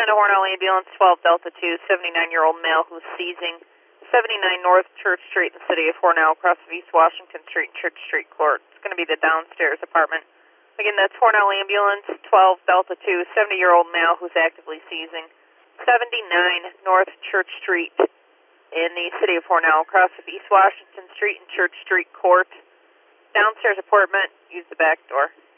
respond to Hornell Ambulance 12 Delta 2, 79-year-old male who's seizing 79 North Church Street in the city of Hornell, across of East Washington Street and Church Street Court. It's going to be the downstairs apartment. Again, that's Hornell Ambulance 12 Delta 2, 70-year-old male who's actively seizing 79 North Church Street in the city of Hornell, across of East Washington Street and Church Street Court. Downstairs apartment, use the back door.